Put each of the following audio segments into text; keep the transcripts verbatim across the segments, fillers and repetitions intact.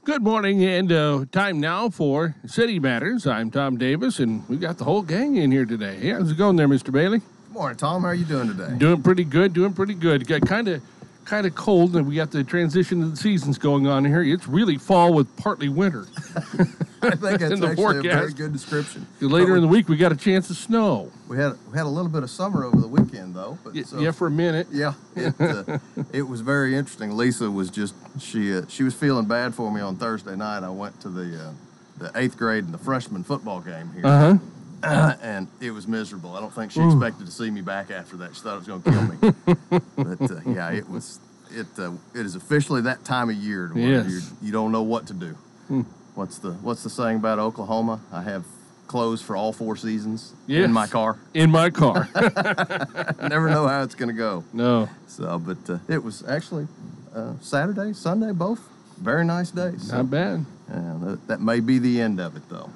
Good morning, and uh, time now for City Matters. I'm Tom Davis, and we got the whole gang in here today. Hey, how's it going there, Mister Bailey? Good morning, Tom. How are you doing today? Doing pretty good, doing pretty good. Got kind of kind of cold, and we got the transition of the seasons going on here. It's really fall with partly winter. I think that's in the actually forecast. a very good description. Later we, in the week, we got a chance of snow. We had we had a little bit of summer over the weekend, though. But Y- so, yeah, for a minute. yeah, it, uh, it was very interesting. Lisa was just she uh, she was feeling bad for me on Thursday night. I went to the uh, the eighth grade and the freshman football game here, Uh-huh. uh, and it was miserable. I don't think she expected to see me back after that. She thought it was going to kill me. But uh, yeah, it was it uh, it is officially that time of year to where Yes. you you don't know what to do. What's the What's the saying about Oklahoma? I have clothes for all four seasons Yes. in my car. In my car. I never know how it's going to go. No. So, but uh, it was actually uh, Saturday, Sunday, both very nice days. So, Not bad. uh, that, that may be the end of it, though.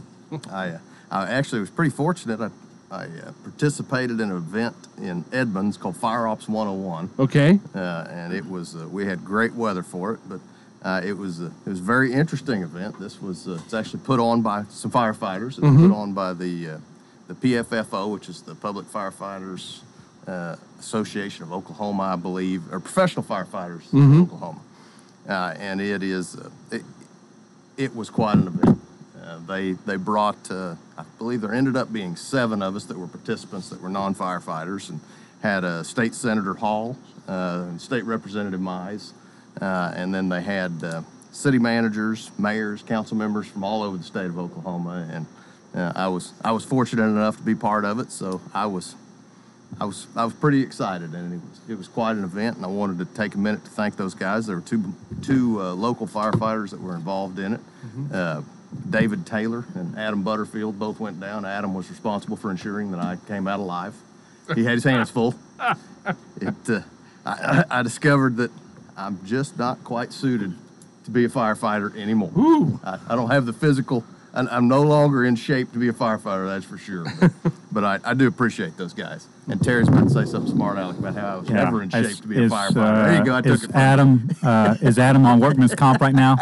I uh, I actually was pretty fortunate. I I uh, participated in an event in Edmonds called Fire Ops one oh one. Okay. Uh, and it was uh, we had great weather for it, but uh, it was uh, it was a very interesting event. This was uh, it's actually put on by some firefighters. It was put on by the uh, the P F F O, which is the Public Firefighters uh, Association of Oklahoma, I believe, or Professional Firefighters of Oklahoma. Uh, and it is uh, it, it was quite an event. Uh, they they brought uh, I believe there ended up being seven of us that were participants that were non-firefighters, and had uh, State Senator Hall, uh, and State Representative Mize, uh, and then they had uh, city managers, mayors, council members from all over the state of Oklahoma, and uh, I was I was fortunate enough to be part of it, so I was I was I was pretty excited, and it was it was quite an event, and I wanted to take a minute to thank those guys. There were two two uh, local firefighters that were involved in it. Uh, David Taylor and Adam Butterfield both went down. Adam was responsible for ensuring that I came out alive. He had his hands full. It, uh, I, I discovered that I'm just not quite suited to be a firefighter anymore. Ooh. I, I don't have the physical. I, I'm no longer in shape to be a firefighter, that's for sure. But, but I, I do appreciate those guys. And Terry's about to say something smart, Alec, about how I was Yeah, never in shape is- to be a is, firefighter. uh, There you go. I took is it from Adam, uh, is Adam on workman's comp right now?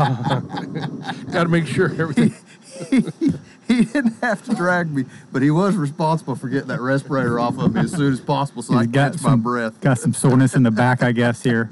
Got to make sure everything. He didn't have to drag me, but he was responsible for getting that respirator off of me as soon as possible so I He's could got catch my some, breath. got some soreness in the back, I guess, here.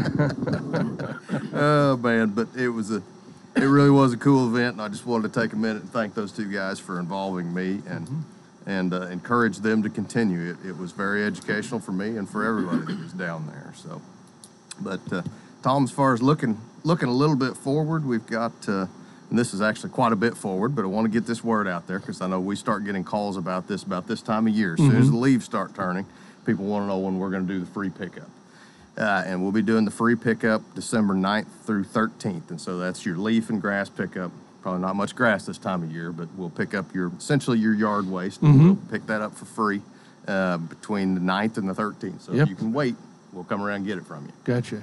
Oh, man, but it was a, it really was a cool event, and I just wanted to take a minute and thank those two guys for involving me and and uh, encourage them to continue. It, it was very educational for me and for everybody that was down there. So, but uh, Tom, as far as looking looking a little bit forward, we've got, uh, and this is actually quite a bit forward, but I want to get this word out there because I know we start getting calls about this about this time of year. As soon as the leaves start turning, people want to know when we're going to do the free pickup. Uh, and we'll be doing the free pickup December ninth through thirteenth. And so that's your leaf and grass pickup. Probably not much grass this time of year, but we'll pick up your, essentially your yard waste. And we'll pick that up for free uh, between the ninth and the thirteenth. So Yep. if you can wait, we'll come around and get it from you. Gotcha.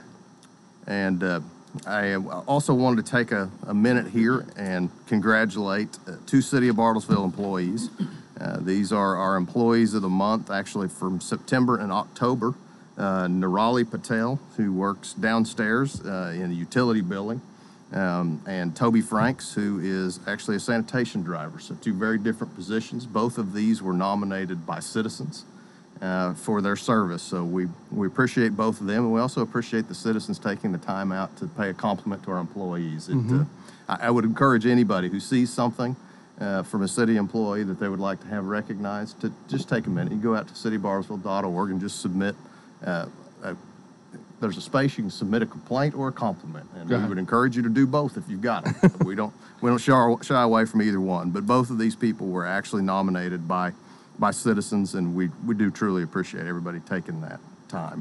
And uh, I also wanted to take a, a minute here and congratulate uh, two City of Bartlesville employees. Uh, these are our employees of the month, actually from September and October. Uh, Nirali Patel, who works downstairs uh, in the utility building, um, and Toby Franks, who is actually a sanitation driver. So two very different positions. Both of these were nominated by citizens uh, for their service. So we, we appreciate both of them, and we also appreciate the citizens taking the time out to pay a compliment to our employees. It, uh, I, I would encourage anybody who sees something uh, from a city employee that they would like to have recognized to just take a minute. You go out to city bartlesville dot org and just submit. Uh, uh, there's a space you can submit a complaint or a compliment, and Got we it. would encourage you to do both if you've got them. we don't we don't shy, shy away from either one. But both of these people were actually nominated by by citizens, and we we do truly appreciate everybody taking that time.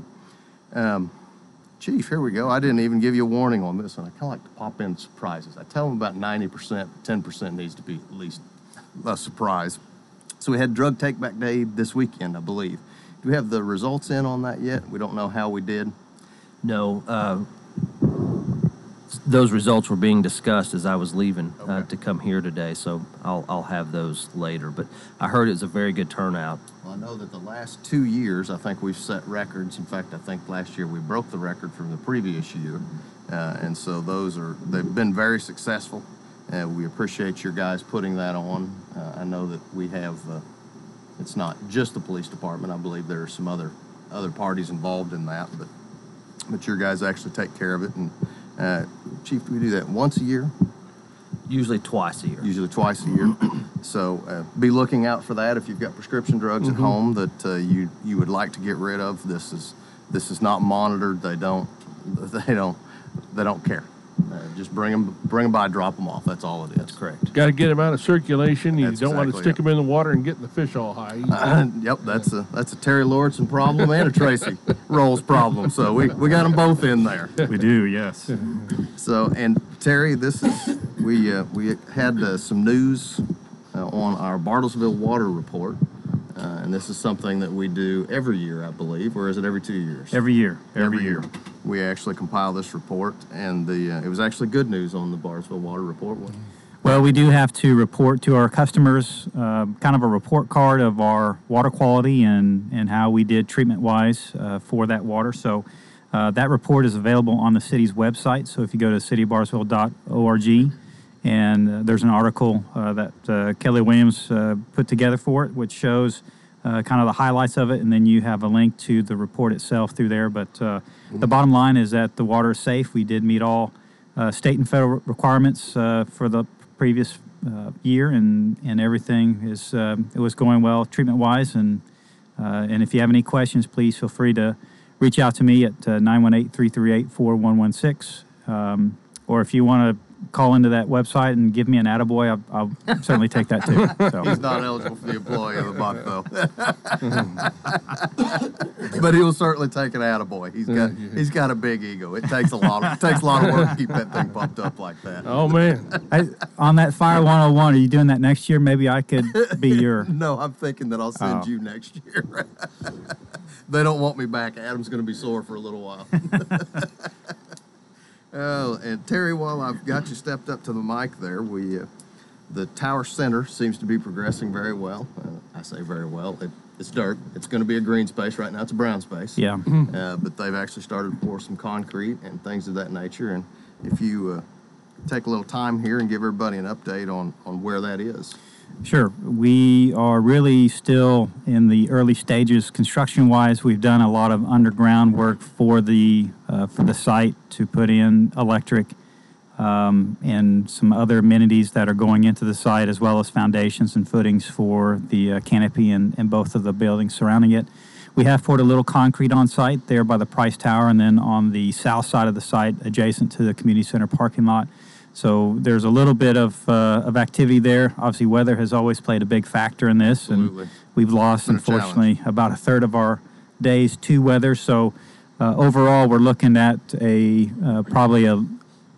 Um, Chief, here we go. I didn't even give you a warning on this one. I kind of like to pop in surprises. I tell them about ninety percent, ten percent needs to be at least a surprise. So we had Drug Take Back Day this weekend, I believe. Do we have the results in on that yet? We don't know how we did. No, uh, those results were being discussed as I was leaving uh, Okay. to come here today, so I'll, I'll have those later. But I heard it was a very good turnout. Well, I know that the last two years, I think we've set records. In fact, I think last year we broke the record from the previous year. Uh, and so those are, they've been very successful. And we appreciate your guys putting that on. Uh, I know that we have, uh, it's not just the police department. I believe there are some other other parties involved in that, but but your guys actually take care of it. And uh, Chief, do we do that once a year? Usually twice a year. Usually twice a year. So uh, be looking out for that if you've got prescription drugs Mm-hmm. at home that uh, you you would like to get rid of. This is this is not monitored. They don't they don't they don't care. Uh, just bring them bring them by, drop them off. That's all it is. That's correct. Got to get them out of circulation. You That's don't want to exactly stick it. them in the water and getting the fish all high. Uh, yep, that's a that's a Terry Lordson problem and a Tracy Rolls problem. So we, we got them both in there. We do, yes. So and Terry, this is we uh, we had uh, some news uh, on our Bartlesville water report, uh, and this is something that we do every year, I believe, or is it every two years? Every year, Every year. We actually compile this report, and the uh, it was actually good news on the Bartlesville water report. Well, we do have to report to our customers, uh, kind of a report card of our water quality and, and how we did treatment-wise uh, for that water. So uh, that report is available on the city's website. So if you go to city of bartlesville dot org, and uh, there's an article uh, that uh, Kelly Williams uh, put together for it, which shows uh, kind of the highlights of it, and then you have a link to the report itself through there. But uh, the bottom line is that the water is safe. We did meet all uh, state and federal requirements uh, for the previous uh, year, and, and everything is um, it was going well treatment-wise. And uh, and if you have any questions, please feel free to reach out to me at uh, nine one eight, three three eight, four one one six. Um, or if you want to call into that website and give me an attaboy, I'll, I'll certainly take that too. So. He's not eligible for the employee of the month, though. But he will certainly take an attaboy. He's got he's got a big ego. It takes a lot of it takes a lot of work to keep that thing pumped up like that. Oh, man. I, on that Fire one oh one, are you doing that next year? Maybe I could be your... No, I'm thinking that I'll send Oh. you next year. They don't want me back. Adam's going to be sore for a little while. Oh, and Terry, while I've got you stepped up to the mic there, we uh, the Tower Center seems to be progressing very well. Uh, I say very well. It, it's dirt. It's going to be a green space right now. It's a brown space. Yeah. Uh, but they've actually started to pour some concrete and things of that nature. And if you uh, take a little time here and give everybody an update on, on where that is. Sure. We are really still in the early stages construction-wise. We've done a lot of underground work for the uh, for the site to put in electric um, and some other amenities that are going into the site, as well as foundations and footings for the uh, canopy and, and both of the buildings surrounding it. We have poured a little concrete on site there by the Price Tower, and then on the south side of the site adjacent to the community center parking lot. So there's a little bit of uh, of activity there. Obviously, weather has always played a big factor in this, Absolutely. and we've lost, Been a challenge. unfortunately, about a third of our days to weather. So uh, overall, we're looking at a uh, probably a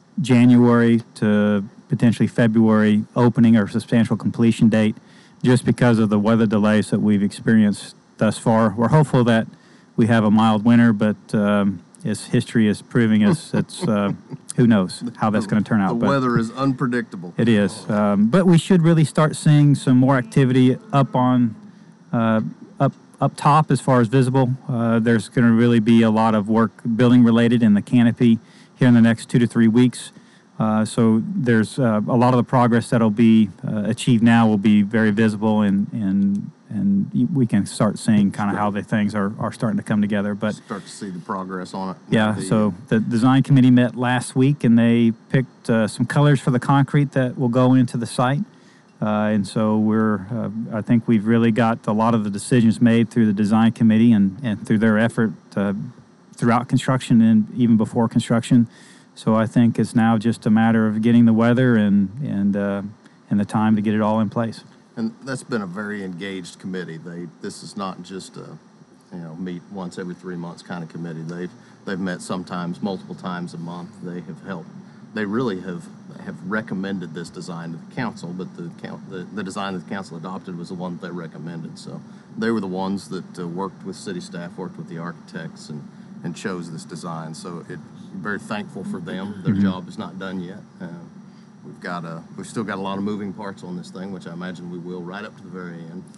January to potentially February opening or substantial completion date, just because of the weather delays that we've experienced thus far. We're hopeful that we have a mild winter, but um, as history is proving us, it's uh, who knows how that's going to turn out. The but weather is unpredictable. it is, um, but we should really start seeing some more activity up on uh, up up top as far as visible. Uh, there's going to really be a lot of work building related in the canopy here in the next two to three weeks. Uh, so there's uh, a lot of the progress that'll be uh, achieved now will be very visible, and and and we can start seeing kind of how the things are, are starting to come together. But Start to see the progress on it. yeah, The- so the design committee met last week, and they picked uh, some colors for the concrete that will go into the site. Uh, and so we're, uh, I think we've really got a lot of the decisions made through the design committee and, and through their effort uh, throughout construction and even before construction. So I think it's now just a matter of getting the weather and, and, uh, and the time to get it all in place. And that's been a very engaged committee. They, this is not just a, you know, meet once every three months kind of committee. They've, they've met sometimes multiple times a month. They have helped. They really have, have recommended this design to the council, but the, count, the, the design that the council adopted was the one that they recommended. So they were the ones that uh, worked with city staff, worked with the architects, and, and chose this design. So it, I'm very thankful for them. Their job is not done yet. Uh, We've got a, we've still got a lot of moving parts on this thing, which I imagine we will right up to the very end.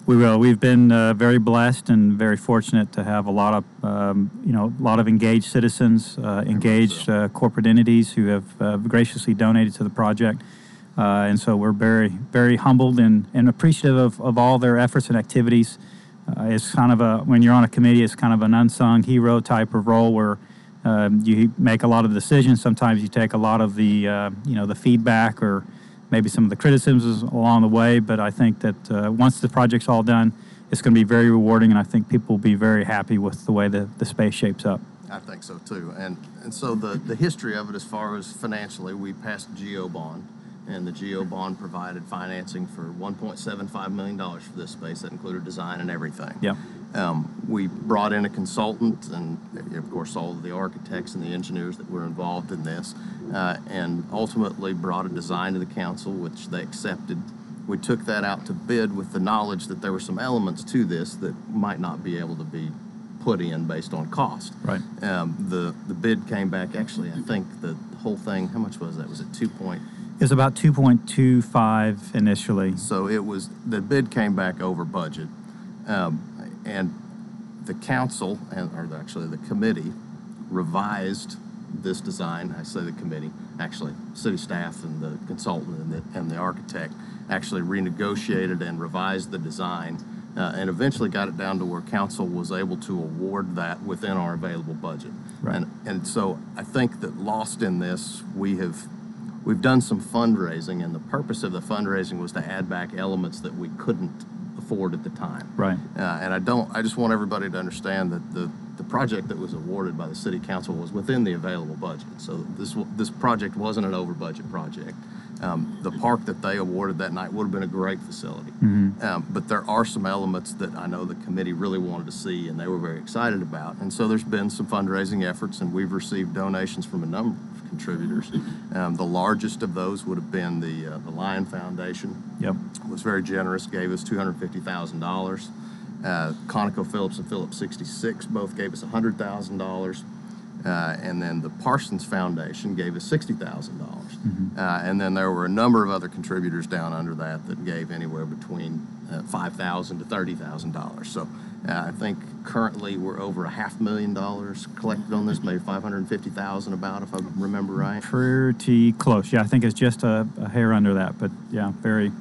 We will. We've been uh, very blessed and very fortunate to have a lot of, um, you know, a lot of engaged citizens, uh, engaged uh, corporate entities who have uh, graciously donated to the project. Uh, and so we're very, very humbled and, and appreciative of, of all their efforts and activities. Uh, it's kind of a, when you're on a committee, it's kind of an unsung hero type of role where um, you make a lot of decisions. Sometimes you take a lot of the, uh, you know, the feedback or maybe some of the criticisms along the way, but I think that uh, once the project's all done, it's going to be very rewarding, and I think people will be very happy with the way the, the space shapes up. I think so too. And and so the, the history of it as far as financially, we passed GEO bond, and the GEO bond provided financing for one point seven five million dollars for this space. That included design and everything. Yep. Um, we brought in a consultant and, of course, all of the architects and the engineers that were involved in this, uh, and ultimately brought a design to the council, which they accepted. We took that out to bid with the knowledge that there were some elements to this that might not be able to be put in based on cost. Right. Um, the, the bid came back, actually, I think the whole thing, how much was that? Was it two point? It was about two point two five initially. So it was, the bid came back over budget. Um, and the council, and or actually the committee, revised this design. I say the committee, actually city staff and the consultant and the, and the architect actually renegotiated and revised the design uh, and eventually got it down to where council was able to award that within our available budget. Right. And, and so I think that lost in this, we have we've done some fundraising, and the purpose of the fundraising was to add back elements that we couldn't afford at the time. Right. Uh, and I don't, I just want everybody to understand that the, the project that was awarded by the city council was within the available budget. So this, this project wasn't an over budget project. Um, the park that they awarded that night would have been a great facility. Mm-hmm. Um, but there are some elements that I know the committee really wanted to see and they were very excited about. And so there's been some fundraising efforts, and we've received donations from a number of contributors. Um, the largest of those would have been the, uh, the Lion Foundation. Yep. Was very generous, gave us two hundred fifty thousand dollars. Uh, ConocoPhillips and Phillips sixty-six both gave us one hundred thousand dollars. Uh, and then the Parsons Foundation gave us sixty thousand dollars. Mm-hmm. uh, and then there were a number of other contributors down under that that gave anywhere between uh, five thousand dollars to thirty thousand dollars. So uh, I think currently we're over a half million dollars collected on this, maybe five hundred fifty thousand dollars about, if I remember right. Pretty close. Yeah, I think it's just a, a hair under that, but yeah, very.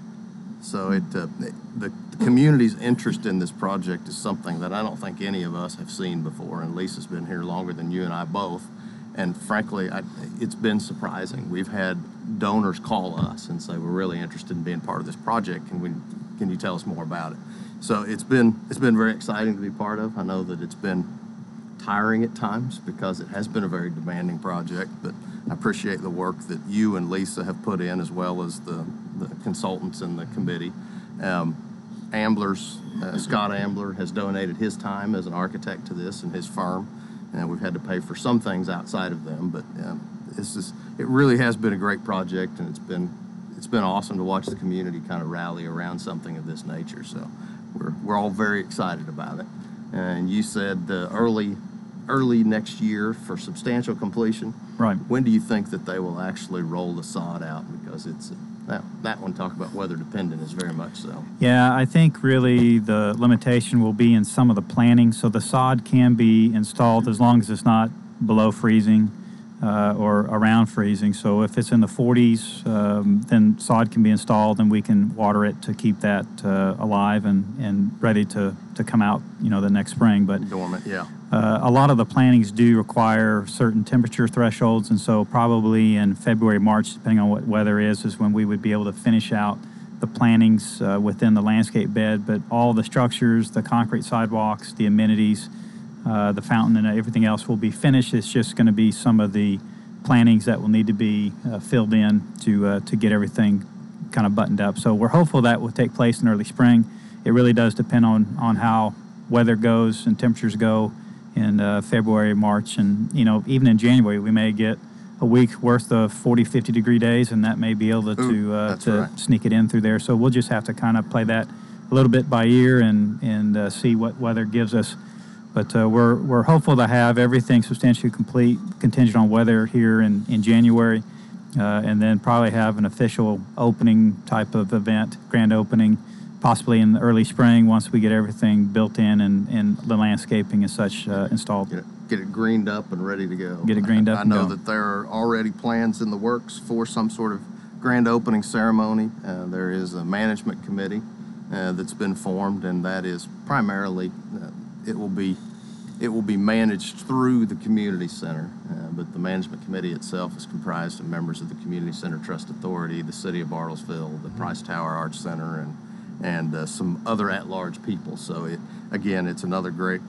So it, uh, the, the community's interest in this project is something that I don't think any of us have seen before, and Lisa's been here longer than you and I both, and frankly, I, it's been surprising. We've had donors call us and say, we're really interested in being part of this project, can we, can you tell us more about it? So it's been, it's been very exciting to be part of. I know that it's been tiring at times because it has been a very demanding project, but I appreciate the work that you and Lisa have put in, as well as the, the consultants and the committee. Um, Ambler's, uh, Scott Ambler has donated his time as an architect to this and his firm, and we've had to pay for some things outside of them, but um, this is, it really has been a great project, and it's been, it's been awesome to watch the community kind of rally around something of this nature. So we're, we're all very excited about it. And you said uh, early, early next year for substantial completion. Right. When do you think that they will actually roll the sod out? Because it's, that, that one, talk about weather dependent, is very much so. Yeah, I think really the limitation will be in some of the planning. So the sod can be installed as long as it's not below freezing uh, or around freezing. So if it's in the forties, um, then sod can be installed and we can water it to keep that uh, alive and, and ready to, to come out, you know, the next spring. But Dormant, yeah. Uh, a lot of the plantings do require certain temperature thresholds, and so probably in February, March, depending on what weather is, is when we would be able to finish out the plantings uh, within the landscape bed. But all the structures, the concrete sidewalks, the amenities, uh, the fountain, and everything else will be finished. It's just going to be some of the plantings that will need to be uh, filled in to uh, to get everything kind of buttoned up. So we're hopeful that will take place in early spring. It really does depend on on how weather goes and temperatures go in uh, February, March, and you know, even in January, we may get a week worth of forty, fifty degree days, and that may be able to, Ooh, to, uh, to right. sneak it in through there. So we'll just have to kind of play that a little bit by ear and and uh, see what weather gives us. But uh, we're we're hopeful to have everything substantially complete, contingent on weather here in in January, uh, and then probably have an official opening type of event, grand opening, possibly in the early spring once we get everything built in and, and the landscaping and such uh, installed. Get it, get it greened up and ready to go. Get it greened up I and know go. that there are already plans in the works for some sort of grand opening ceremony. Uh, there is a management committee uh, that's been formed, and that is primarily, uh, it will be it will be managed through the community center. Uh, but the management committee itself is comprised of members of the Community Center Trust Authority, the City of Bartlesville, the Price Tower Arts Center, and and uh, some other at-large people. So it again, it's another great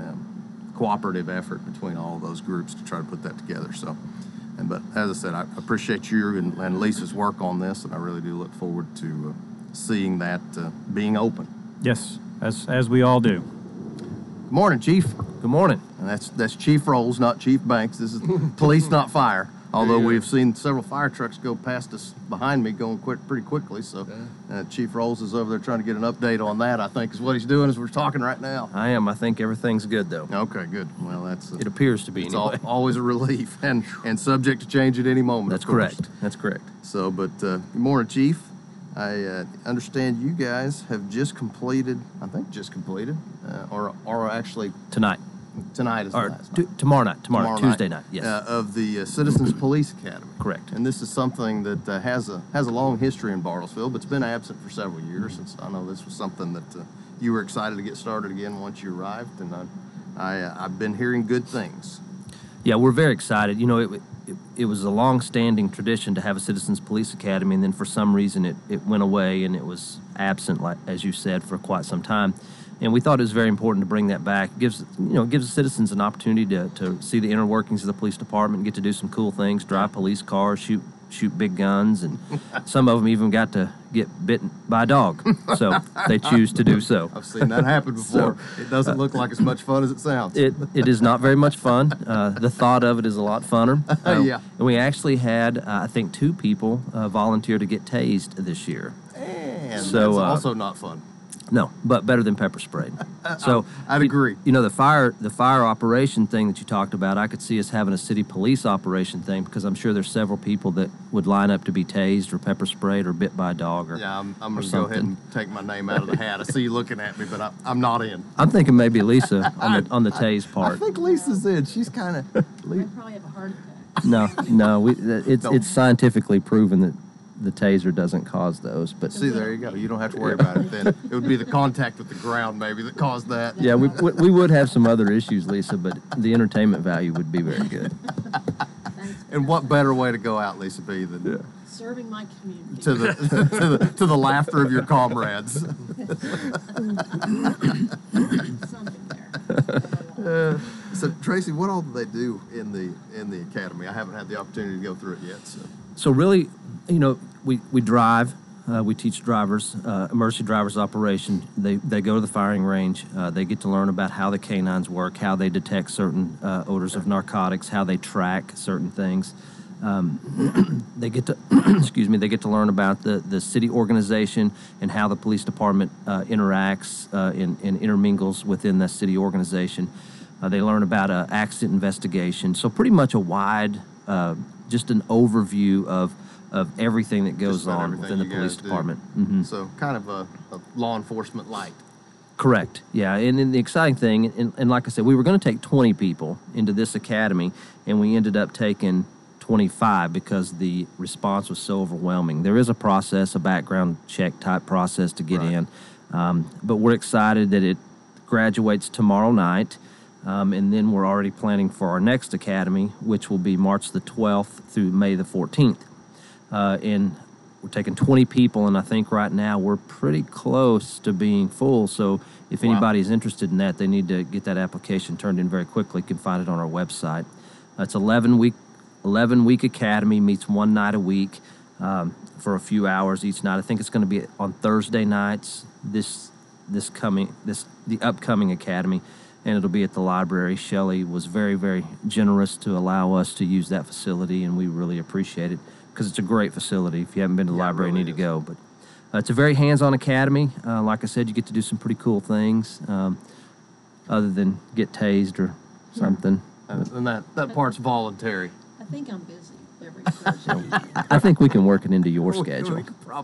um, cooperative effort between all those groups to try to put that together. So, and but as I said, I appreciate you and, and Lisa's work on this, and I really do look forward to uh, seeing that uh, being open. Yes, as as we all do. Good morning, Chief. Good morning. And that's that's Chief Rolls, not Chief Banks. This is police, not fire. Although Yeah. we've seen several fire trucks go past us behind me going quick, pretty quickly. So uh, Chief Rolls is over there trying to get an update on that, I think, is what he's doing as we're talking right now. I am. I think everything's good, though. Okay, good. Well, that's uh, It appears to be, it's anyway. al- always a relief and, and subject to change at any moment. That's of course. correct. That's correct. So, but uh, good morning, Chief. I uh, understand you guys have just completed, I think just completed, uh, or, or actually Tonight. tonight is the Or last t- night. tomorrow night. Tomorrow, Tuesday night. Yes. Uh, of the uh, Citizens Police Academy. Correct. And this is something that uh, has a has a long history in Bartlesville, but it's been absent for several years. Since I know this was something that uh, you were excited to get started again once you arrived, and I, I uh, I've been hearing good things. Yeah, we're very excited. You know, it, it, it was a long-standing tradition to have a Citizens Police Academy, and then for some reason it, it went away and it was absent, like as you said, for quite some time. And we thought it was very important to bring that back. It gives you know it gives the citizens an opportunity to, to see the inner workings of the police department, get to do some cool things, drive police cars, shoot shoot big guns, and some of them even got to get bitten by a dog. So they choose to do so. I've seen that happen before. It doesn't look like as much fun as it sounds. It it is not very much fun. Uh, the thought of it is a lot funner. Uh, Yeah. And we actually had, uh, I think, two people uh, volunteer to get tased this year. And So, that's uh, also not fun. No, but better than pepper spray. So I'd you- agree. You know, the fire the fire operation thing that you talked about, I could see us having a city police operation thing because I'm sure there's several people that would line up to be tased or pepper sprayed or bit by a dog or. Yeah, I'm, I'm or going to go ahead something. and take my name out of the hat. I see you looking at me, but I, I'm not in. I'm thinking maybe Lisa on the on the tase I part. think Lisa's in. She's kind of. I probably have a heart attack. No, no, we, it's No. it's scientifically proven that the taser doesn't cause those. But See, there you go. You don't have to worry about it then. It would be the contact with the ground maybe that caused that. yeah, we we we would have some other issues, Lisa, but the entertainment value would be very good. Thanks. And what better way to go out, Lisa B, than Serving my community. to the to the to the laughter of your comrades? Something there. So Tracy, what all do they do in the in the academy? I haven't had the opportunity to go through it yet. So So really, you know, we, we drive, uh, we teach drivers, uh, emergency drivers operation. They, they go to the firing range. Uh, they get to learn about how the canines work, how they detect certain uh, odors of narcotics, how they track certain things. Um, they get to, excuse me, they get to learn about the, the city organization and how the police department uh, interacts uh, and, and intermingles within the city organization. Uh, they learn about uh, accident investigation. So pretty much a wide, uh, just an overview of of everything that goes Just about on everything within the you police guys do. department. Mhm. so kind of a, a law enforcement light. Correct. Yeah, and, and the exciting thing, and, and like I said, we were going to take twenty people into this academy, and we ended up taking twenty-five because the response was so overwhelming. There is a process, a background check type process to get Right. in, um, but we're excited that it graduates tomorrow night, um, and then we're already planning for our next academy, which will be March the twelfth through May the fourteenth. Uh, and we're taking twenty people, and I think right now we're pretty close to being full. So if Wow. anybody's interested in that, they need to get that application turned in very quickly. You can find it on our website. Uh, it's eleven week, eleven week academy, meets one night a week um, for a few hours each night. I think it's going to be on Thursday nights. This this coming this the upcoming academy, and it'll be at the library. Shelley was very very generous to allow us to use that facility, and we really appreciate it. Because it's a great facility. If you haven't been to the Yeah, it library, you really need to is. go. But uh, it's a very hands-on academy. Uh, like I said, you get to do some pretty cool things, um, other than get tased or something. And, and that, that part's voluntary. I think I'm busy every Thursday. I think we can work it into your We- schedule. We could probably,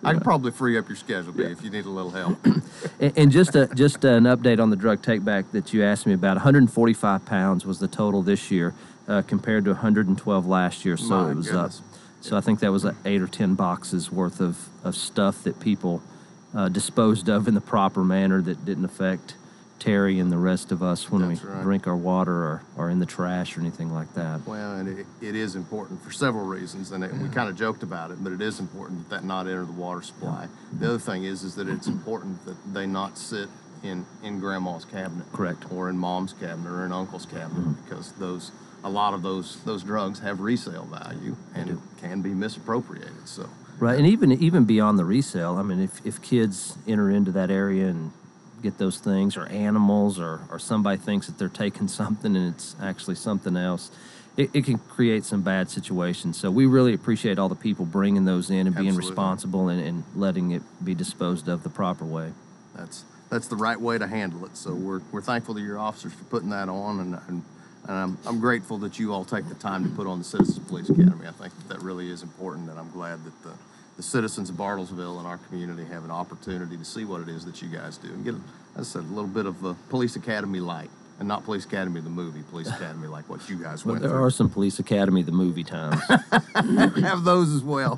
I can probably free up your schedule, B, if you need a little help. And, and just a, just an update on the drug take back that you asked me about. one hundred forty-five pounds was the total this year, uh, compared to one hundred twelve last year. So My it was goodness. up. So I think that was uh, eight or ten boxes worth of, of stuff that people uh, disposed of in the proper manner that didn't affect Terry and the rest of us when That's we right. drink our water or, or in the trash or anything like that. Well, and it, it is important for several reasons, and it, we kind of joked about it, but it is important that that not enter the water supply. The other thing is, is that it's important that they not sit in, in grandma's cabinet. Correct. Or in mom's cabinet or in uncle's cabinet, because those, a lot of those, those drugs have resale value and can be misappropriated, so. Right, and even even beyond the resale, I mean, if, if kids enter into that area and get those things, or animals, or, or somebody thinks that they're taking something and it's actually something else, it, it can create some bad situations. So we really appreciate all the people bringing those in and being Absolutely. responsible and, and letting it be disposed of the proper way. That's that's the right way to handle it. So we're we're thankful to your officers for putting that on, and, and, and I'm I'm grateful that you all take the time to put on the Citizens Police Academy. I think that, that really is important, and I'm glad that the the citizens of Bartlesville and our community have an opportunity to see what it is that you guys do and get, as I said, a little bit of a Police Academy light, and not Police Academy the movie, Police Academy like what you guys But went there through. are some Police Academy, the movie times. Have those as well.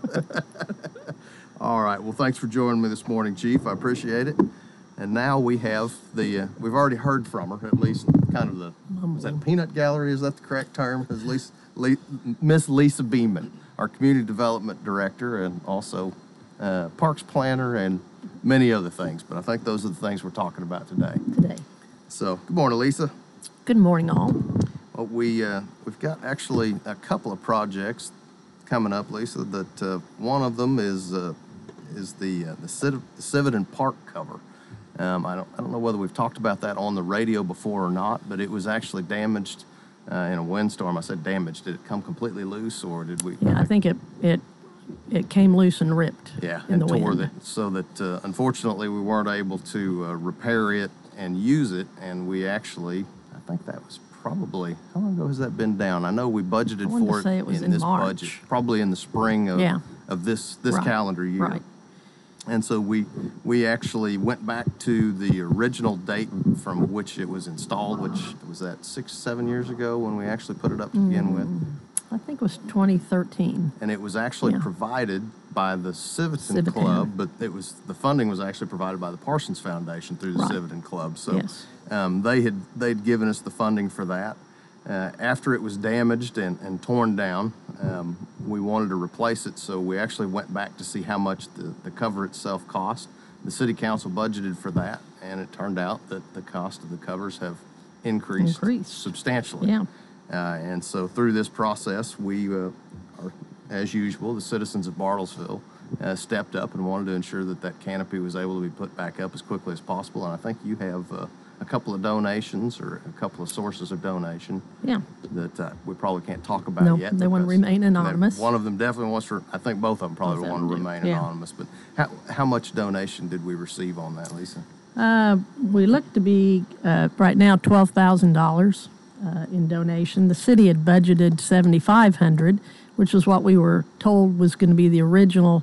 All right. Well, thanks for joining me this morning, Chief. I appreciate it. And now we have the, uh, we've already heard from her, at least kind of the, is that peanut gallery? Is that the correct term? Is Lisa, Le, Miss Lisa Beeman, our Community Development Director, and also uh, Parks Planner, and many other things. But I think those are the things we're talking about today. Today. So, good morning, Lisa. Good morning, all. Well, we, uh, we've got actually a couple of projects coming up, Lisa, that uh, one of them is uh, is the uh, the, Civ- the Civitan Park cover. Um, I don't I don't know whether we've talked about that on the radio before or not, but it was actually damaged uh, in a windstorm. I said damaged. Did it come completely loose, or did we? Yeah, I think it it it came loose and ripped. Yeah, in and the tore wind. it, so that uh, unfortunately we weren't able to uh, repair it and use it, and we actually, I think that was probably, how long ago has that been down? I know we budgeted I wanted for to it say it was in in this March. budget, probably in the spring of, Yeah. of this this Right, calendar year. right. And so we we actually went back to the original date from which it was installed, which was that six, seven years ago when we actually put it up to begin with. I think it was twenty thirteen. And it was actually Yeah. provided by the Civitan Civitan. Club, but it was, the funding was actually provided by the Parsons Foundation through the Right. Civitan Club. So Yes. um, they had, they'd given us the funding for that. Uh, after it was damaged and, and torn down, um, we wanted to replace it, so we actually went back to see how much the, the cover itself cost. The city council budgeted for that, and it turned out that the cost of the covers have increased, Increased. substantially. Yeah. Uh, and so through this process, we, uh, are, as usual, the citizens of Bartlesville uh, stepped up and wanted to ensure that that canopy was able to be put back up as quickly as possible. And I think you have uh, a couple of donations, or a couple of sources of donation Yeah. that uh, we probably can't talk about No, yet. they want to because remain they- anonymous. One of them definitely wants to, I think both of them probably Both of want to them do, remain yeah. anonymous. But how, how much donation did we receive on that, Lisa? Uh, we look to be, uh, right now, twelve thousand dollars uh, in donation. The city had budgeted seventy-five hundred dollars, which was what we were told was going to be the original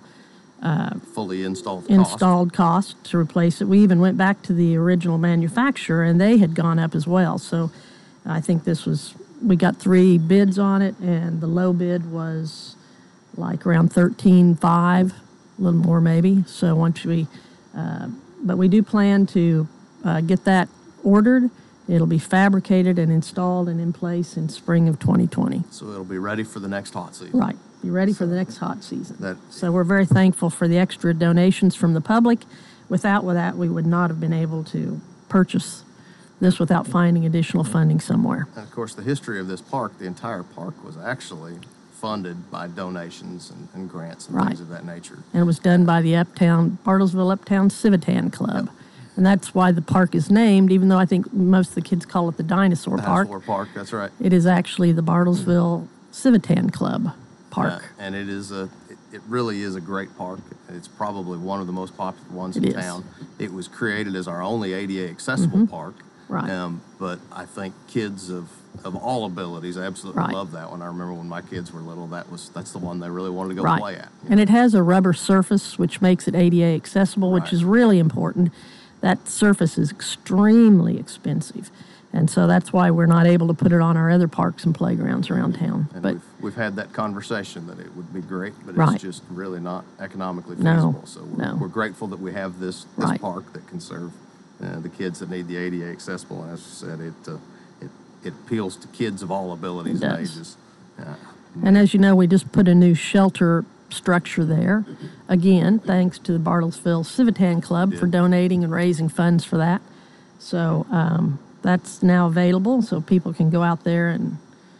Fully installed cost? installed cost to replace it. We even went back to the original manufacturer, and they had gone up as well. So I think this was, we got three bids on it, and the low bid was like around thirteen five, a little more maybe. So once we, uh, but we do plan to uh, get that ordered. It'll be fabricated and installed and in place in spring of twenty twenty. So it'll be ready for the next hot season? Right. Be ready for the next hot season. That- So we're very thankful for the extra donations from the public. Without with that, we would not have been able to purchase this without finding additional funding somewhere. And of course, the history of this park, the entire park was actually funded by donations and, and grants and Right. things of that nature. And it was done by the Uptown, Bartlesville Uptown Civitan Club. And that's why the park is named, even though I think most of the kids call it the Dinosaur Park. Dinosaur Park, that's right. It is actually the Bartlesville Civitan Club Park. Uh, and it is a, it, it really is a great park. It's probably one of the most popular ones It in is. town. It was created as our only A D A accessible park. Mm-hmm. Right. Um, but I think kids of, of all abilities absolutely Right. love that one. I remember when my kids were little, that was that's the one they really wanted to go Right. play at. you And know. it has a rubber surface, which makes it A D A accessible, which Right. is really important. That surface is extremely expensive. And so that's why we're not able to put it on our other parks and playgrounds around town. And But we've, we've had that conversation that it would be great, but Right. it's just really not economically No, feasible. So we're, no. we're grateful that we have this, this Right. park that can serve uh, the kids that need the A D A accessible. And as I said, it, uh, it, it appeals to kids of all abilities It and does. ages. Uh, And as you know, we just put a new shelter structure there. Again, thanks to the Bartlesville Civitan Club for did. donating and raising funds for that. So um, that's now available, so people can go out there and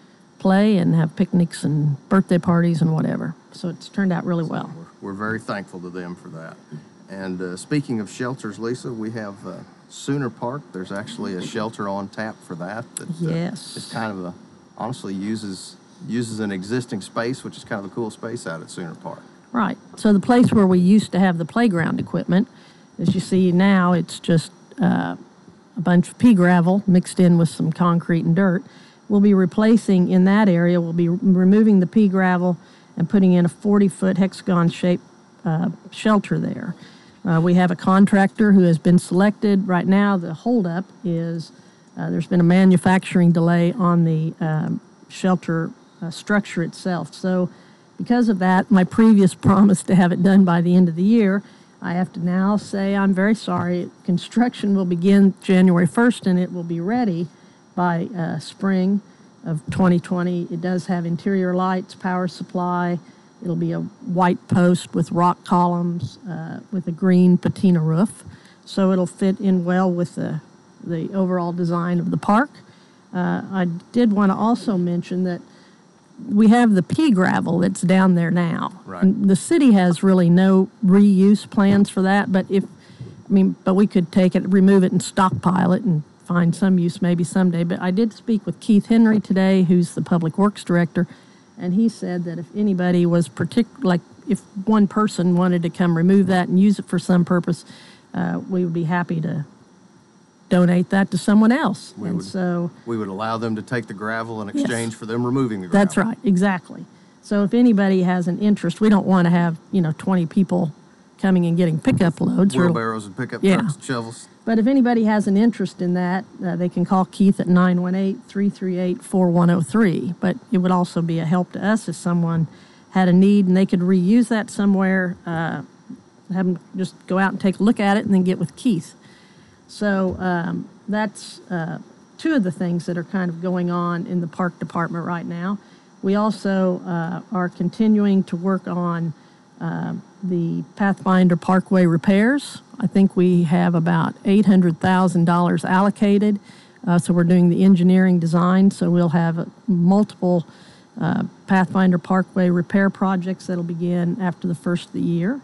play and have picnics and birthday parties and whatever. So it's turned out really well. We're, we're very thankful to them for that. And uh, speaking of shelters, Lisa, we have uh, Sooner Park. There's actually a shelter on tap for that. That uh, Yes. is kind of a, honestly uses uses an existing space, which is kind of a cool space out at Sooner Park. Right. So the place where we used to have the playground equipment, as you see now, it's just uh, a bunch of pea gravel mixed in with some concrete and dirt. We'll be replacing in that area, we'll be removing the pea gravel and putting in a forty-foot hexagon-shaped uh, shelter there. Uh, we have a contractor who has been selected. Right now, the holdup is uh, there's been a manufacturing delay on the um, shelter uh, structure itself. So because of that, my previous promise to have it done by the end of the year, I have to now say I'm very sorry. Construction will begin January first, and it will be ready by uh, spring of twenty twenty. It does have interior lights, power supply. It'll be a white post with rock columns uh, with a green patina roof. So it'll fit in well with the, the overall design of the park. Uh, I did want to also mention that we have the pea gravel that's down there now. Right. And the city has really no reuse plans for that, but if, I mean, but we could take it, remove it and stockpile it and find some use maybe someday. But I did speak with Keith Henry today, who's the Public Works Director, and he said that if anybody was partic, like if one person wanted to come remove that and use it for some purpose, uh, we would be happy to donate that to someone else. We and would- so We would allow them to take the gravel in Yes. exchange for them removing the gravel. that's right, exactly. So if anybody has an interest, we don't want to have, you know, twenty people coming and getting pickup loads. or- Wheelbarrows and pickup Yeah. trucks and shovels. But if anybody has an interest in that, uh, they can call Keith at nine one eight, three three eight, four one zero three. But it would also be a help to us if someone had a need and they could reuse that somewhere, uh, have them just go out and take a look at it and then get with Keith. So um, that's uh, two of the things that are kind of going on in the park department right now. We also uh, are continuing to work on uh, the Pathfinder Parkway repairs. I think we have about eight hundred thousand dollars allocated. Uh, so we're doing the engineering design. So we'll have uh, multiple uh, Pathfinder Parkway repair projects that'll begin after the first of the year.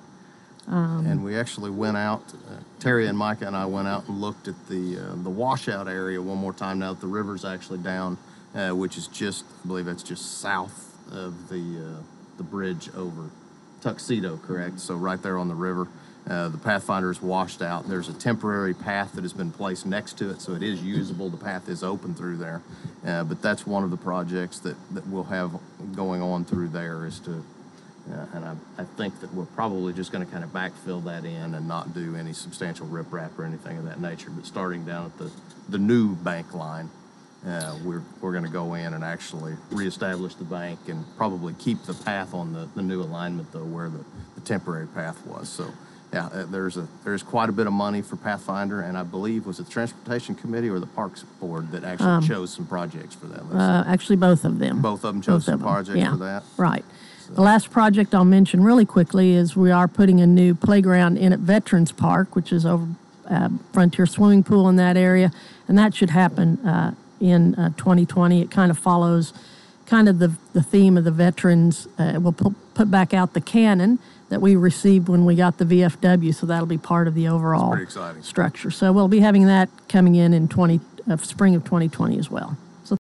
And we actually went out, uh, Terry and Micah and I went out and looked at the uh, the washout area one more time now that the river's actually down, uh, which is just, I believe that's just south of the uh, the bridge over Tuxedo, correct? So right there on the river. Uh, the Pathfinder is washed out. There's a temporary path that has been placed next to it, so it is usable. The path is open through there. Uh, but that's one of the projects that, that we'll have going on through there is to Uh, and I, I think that we're probably just going to kind of backfill that in and not do any substantial riprap or anything of that nature. But starting down at the, the new bank line, uh, we're, we're going to go in and actually reestablish the bank and probably keep the path on the, the new alignment, though, where the, the temporary path was. So, yeah, uh, there's a there's quite a bit of money for Pathfinder, and I believe, was it the Transportation Committee or the Parks Board that actually chose some projects for that? Lisa? Uh, actually, both of them. Both of them chose Both some of them, projects yeah, for that? Right. The last project I'll mention really quickly is we are putting a new playground in at Veterans Park, which is over uh, Frontier Swimming Pool in that area, and that should happen uh, in uh, twenty twenty. It kind of follows kind of the, the theme of the veterans. Uh, we'll put, put back out the cannon that we received when we got the V F W, so that'll be part of the overall pretty exciting. structure. So we'll be having that coming in in twenty, uh, spring of twenty twenty as well.